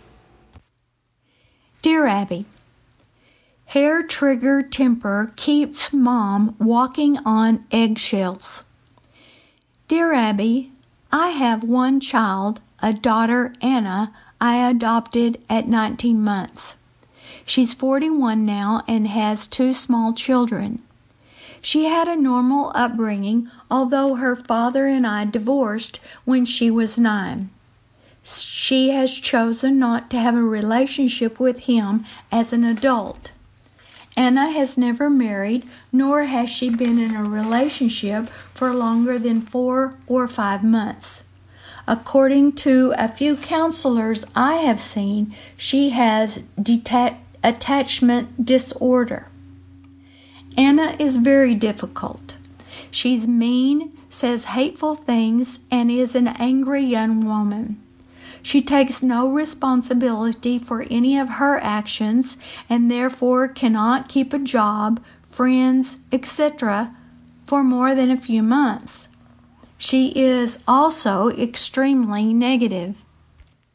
Dear Abby, hair trigger temper keeps Mom walking on eggshells. Dear Abby, I have one child, a daughter, Anna, I adopted at nineteen months. She's forty-one now and has two small children. She had a normal upbringing, although her father and I divorced when she was nine. She has chosen not to have a relationship with him as an adult. Anna has never married, nor has she been in a relationship for longer than four or five months. According to a few counselors I have seen, she has deta- attachment disorder. Anna is very difficult. She's mean, says hateful things, and is an angry young woman. She takes no responsibility for any of her actions and therefore cannot keep a job, friends, et cetera for more than a few months. She is also extremely negative.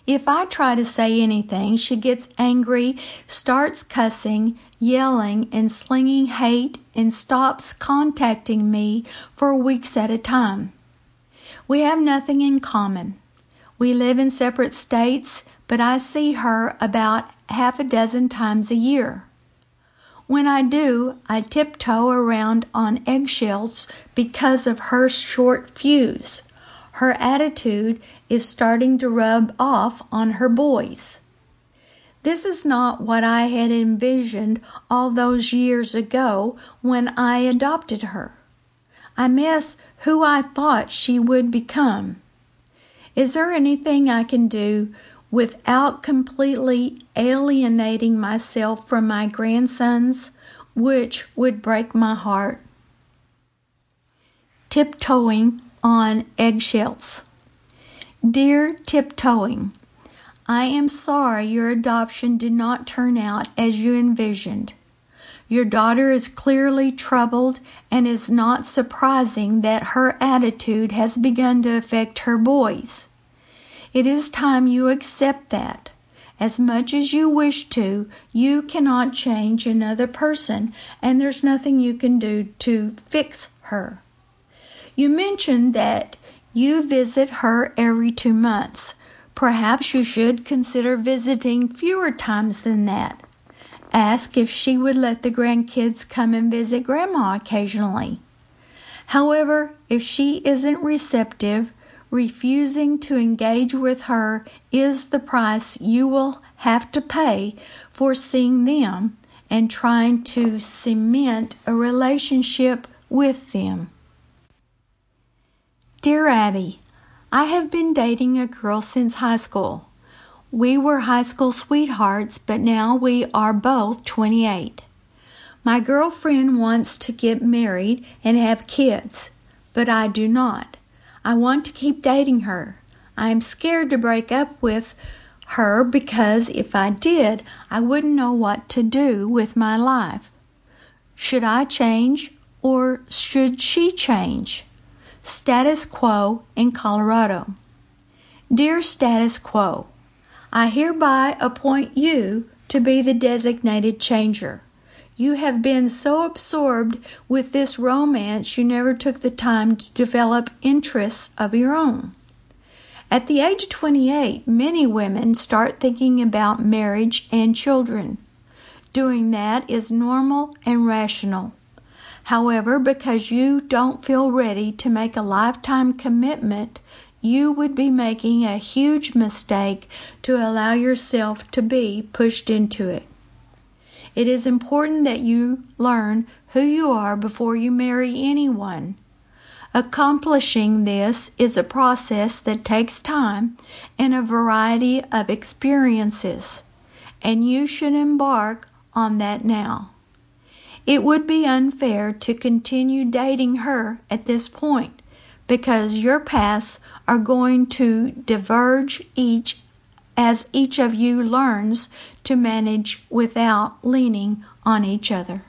If I try to say anything, she gets angry, starts cussing, yelling, and slinging hate, and stops contacting me for weeks at a time. We have nothing in common. We live in separate states, but I see her about half a dozen times a year. When I do, I tiptoe around on eggshells because of her short fuse. Her attitude is starting to rub off on her boys. This is not what I had envisioned all those years ago when I adopted her. I miss who I thought she would become. Is there anything I can do without completely alienating myself from my grandsons, which would break my heart? Tiptoeing on eggshells. Dear Tiptoeing, I am sorry your adoption did not turn out as you envisioned. Your daughter is clearly troubled, and it's not surprising that her attitude has begun to affect her boys. It is time you accept that. As much as you wish to, you cannot change another person, and there's nothing you can do to fix her. You mentioned that you visit her every two months. Perhaps you should consider visiting fewer times than that. Ask if she would let the grandkids come and visit Grandma occasionally. However, if she isn't receptive, refusing to engage with her is the price you will have to pay for seeing them and trying to cement a relationship with them. Dear Abby, I have been dating a girl since high school. We were high school sweethearts, but now we are both twenty-eight. My girlfriend wants to get married and have kids, but I do not. I want to keep dating her. I am scared to break up with her because if I did, I wouldn't know what to do with my life. Should I change or should she change? Status quo in Colorado. Dear Status Quo, I hereby appoint you to be the designated changer. You have been so absorbed with this romance you never took the time to develop interests of your own. At the age of twenty-eight, many women start thinking about marriage and children. Doing that is normal and rational. However, because you don't feel ready to make a lifetime commitment, you would be making a huge mistake to allow yourself to be pushed into it. It is important that you learn who you are before you marry anyone. Accomplishing this is a process that takes time and a variety of experiences, and you should embark on that now. It would be unfair to continue dating her at this point because your paths are going to diverge each as each of you learns to manage without leaning on each other.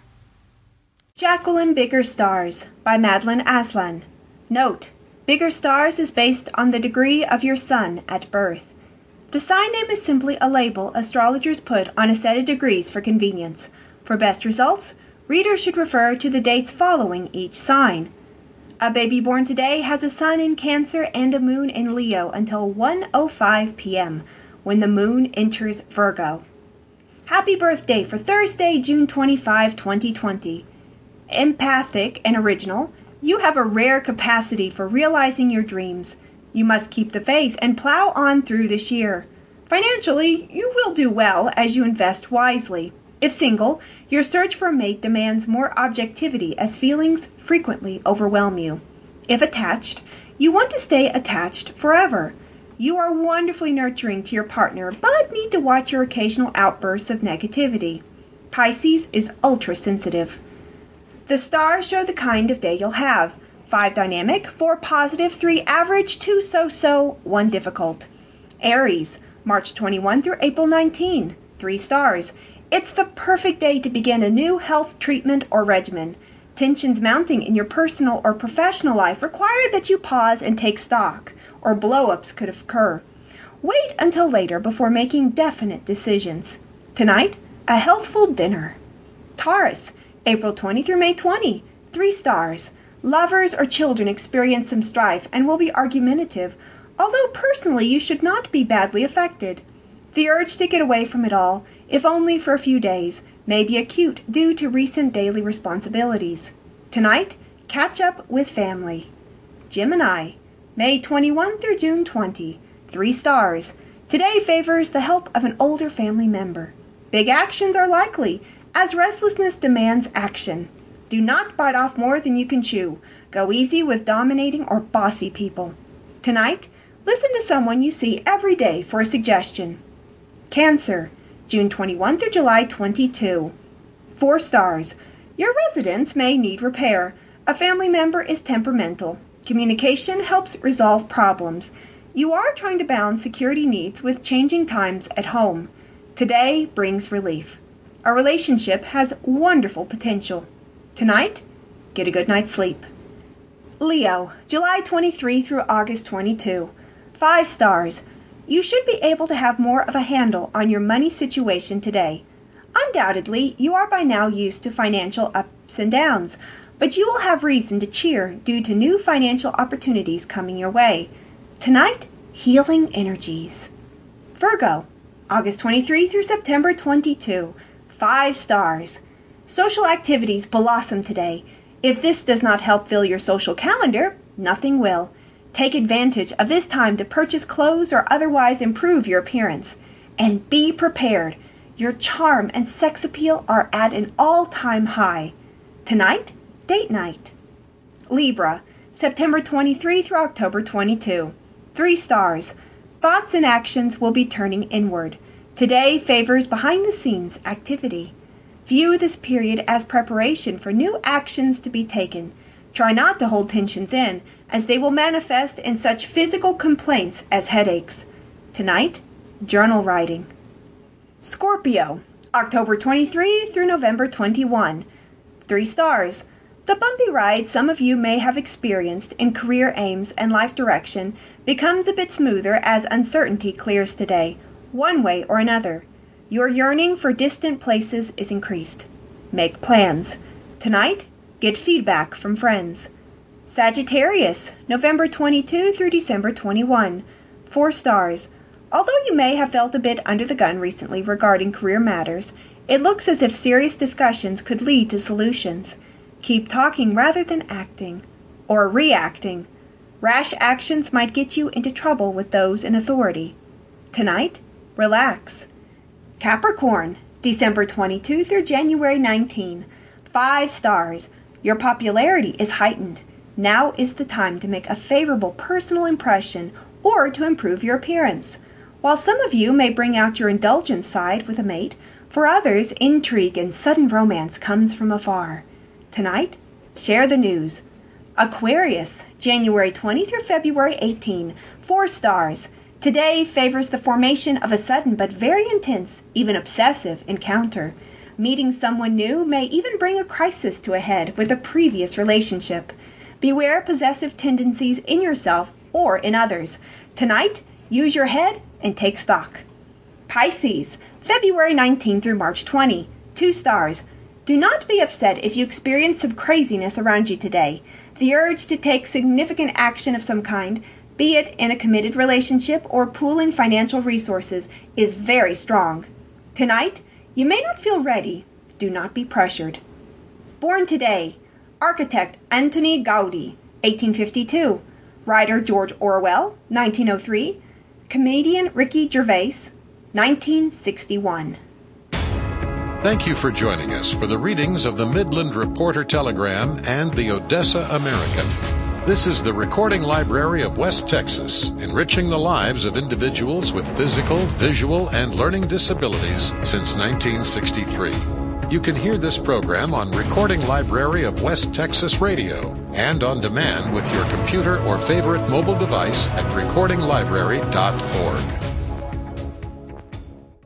Jacqueline Bigger Stars by Madeline Aslan. Note: Bigger Stars is based on the degree of your sun at birth. The sign name is simply a label astrologers put on a set of degrees for convenience. For best results, readers should refer to the dates following each sign. A baby born today has a sun in Cancer and a moon in Leo until one oh five p.m., when the moon enters Virgo. Happy birthday for Thursday, June twenty-fifth, twenty twenty. Empathic and original, you have a rare capacity for realizing your dreams. You must keep the faith and plow on through this year. Financially, you will do well as you invest wisely. If single, your search for a mate demands more objectivity as feelings frequently overwhelm you. If attached, you want to stay attached forever. You are wonderfully nurturing to your partner, but need to watch your occasional outbursts of negativity. Pisces is ultra-sensitive. The stars show the kind of day you'll have. Five dynamic, four positive, three average, two so-so, one difficult. Aries, March twenty-first through April nineteenth, three stars. It's the perfect day to begin a new health treatment or regimen. Tensions mounting in your personal or professional life require that you pause and take stock, or blow-ups could occur. Wait until later before making definite decisions. Tonight, a healthful dinner. Taurus, April twentieth through May twentieth, three stars. Lovers or children experience some strife and will be argumentative, although personally you should not be badly affected. The urge to get away from it all, if only for a few days, may be acute due to recent daily responsibilities. Tonight, catch up with family. Gemini, May twenty-first through June twentieth, three stars. Today favors the help of an older family member. Big actions are likely, as restlessness demands action. Do not bite off more than you can chew. Go easy with dominating or bossy people. Tonight, listen to someone you see every day for a suggestion. Cancer, June twenty-first through July twenty-second. Four stars. Your residence may need repair. A family member is temperamental. Communication helps resolve problems. You are trying to balance security needs with changing times at home. Today brings relief. A relationship has wonderful potential. Tonight, get a good night's sleep. Leo, July twenty-third through August twenty-second. Five stars. You should be able to have more of a handle on your money situation today. Undoubtedly, you are by now used to financial ups and downs, but you will have reason to cheer due to new financial opportunities coming your way. Tonight, healing energies. Virgo, August twenty-third through September twenty-second. Five stars. Social activities blossom today. If this does not help fill your social calendar, nothing will. Take advantage of this time to purchase clothes or otherwise improve your appearance. And be prepared. Your charm and sex appeal are at an all-time high. Tonight, date night. Libra, September twenty-third through October twenty-second. Three stars. Thoughts and actions will be turning inward. Today favors behind-the-scenes activity. View this period as preparation for new actions to be taken. Try not to hold tensions in, as they will manifest in such physical complaints as headaches. Tonight, journal writing. Scorpio, October twenty-third through November twenty-first. Three stars. The bumpy ride some of you may have experienced in career aims and life direction becomes a bit smoother as uncertainty clears today, one way or another. Your yearning for distant places is increased. Make plans. Tonight, get feedback from friends. Sagittarius, November twenty-second through December twenty-first. Four stars. Although you may have felt a bit under the gun recently regarding career matters, it looks as if serious discussions could lead to solutions. Keep talking rather than acting, or reacting. Rash actions might get you into trouble with those in authority. Tonight, relax. Capricorn, December twenty-second through January nineteenth. Five stars. Your popularity is heightened. Now is the time to make a favorable personal impression or to improve your appearance. While some of you may bring out your indulgent side with a mate, for others, intrigue and sudden romance comes from afar. Tonight, share the news. Aquarius, January twentieth through February eighteenth. Four stars. Today favors the formation of a sudden but very intense, even obsessive, encounter. Meeting someone new may even bring a crisis to a head with a previous relationship. Beware possessive tendencies in yourself or in others. Tonight, use your head and take stock. Pisces, February nineteenth through March twentieth. Two stars. Do not be upset if you experience some craziness around you today. The urge to take significant action of some kind, be it in a committed relationship or pooling financial resources, is very strong. Tonight, you may not feel ready. Do not be pressured. Born today, architect Antoni Gaudi, eighteen fifty-two. Writer George Orwell, nineteen oh three. Comedian Ricky Gervais, nineteen sixty-one. Thank you for joining us for the readings of the Midland Reporter Telegram and the Odessa American. This is the Recording Library of West Texas, enriching the lives of individuals with physical, visual, and learning disabilities since nineteen sixty-three. You can hear this program on Recording Library of West Texas Radio and on demand with your computer or favorite mobile device at recording library dot org.